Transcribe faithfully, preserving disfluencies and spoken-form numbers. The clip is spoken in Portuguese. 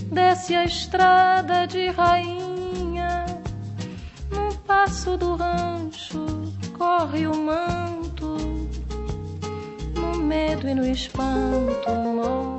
desce a estrada de rainha. No passo do rancho corre o manto, no medo e no espanto morre